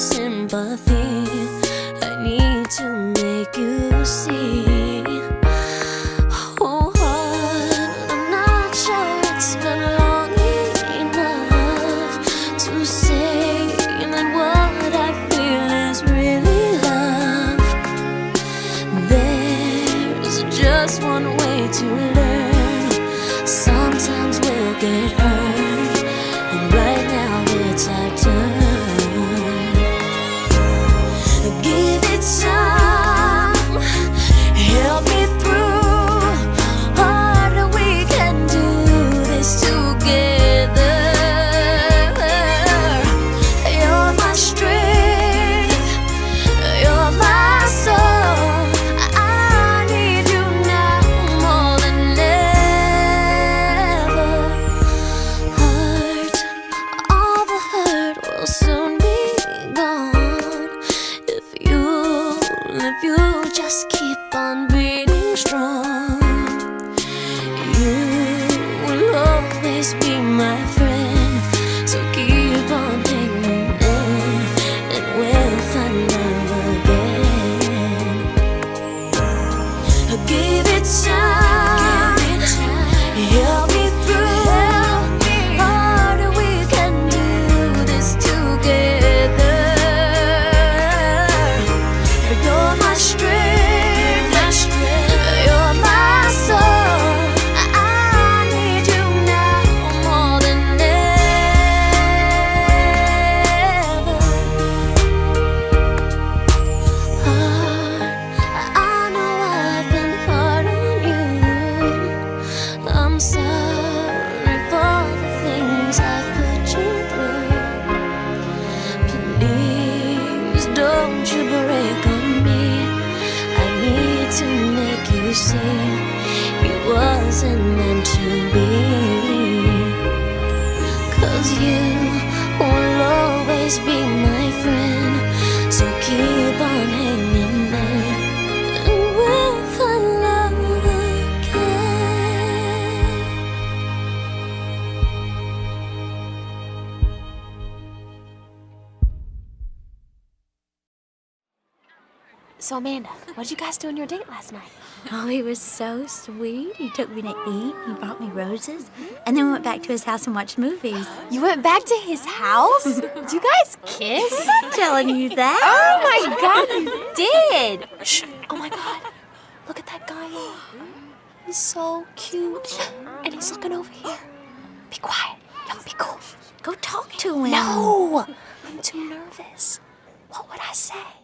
sympathy. I need to make you see. Oh, heart, I'm not sure it's been long enough to say that what I feel is really love. There's just one way to learn. Sometimes we'll get hurt, and right now it's our turn. Give it time, help me through. Harder, we can do this together. You're my strength, you're my soul. I need you now more than ever. Heart, all the hurt will soon be gone if you just keep on beating strong. You will always be my friend, so keep on hanging in, and we'll find love again. Give it time, help me through. Harder, we can do this together. You're my strength, you're my soul. I need you now more than ever. I know I've been hard on you. I'm sorry for the things I've put you through. Please don't you break on me. I need to make you see it wasn't meant to be. 'Cause you will always be my friend, so keep on hanging there, and we'll find love again. So Amanda, what did you guys do on your date last night? Oh, he was so sweet. He took me to eat. He brought me roses. And then we went back to his house and watched movies. You went back to his house? Did you guys kiss? I'm not telling you that. Oh my God, you did! Shh! Oh my God, look at that guy. He's so cute, and he's looking over here. Be quiet. Yo, be cool. Go talk to him. No, I'm too nervous. What would I say?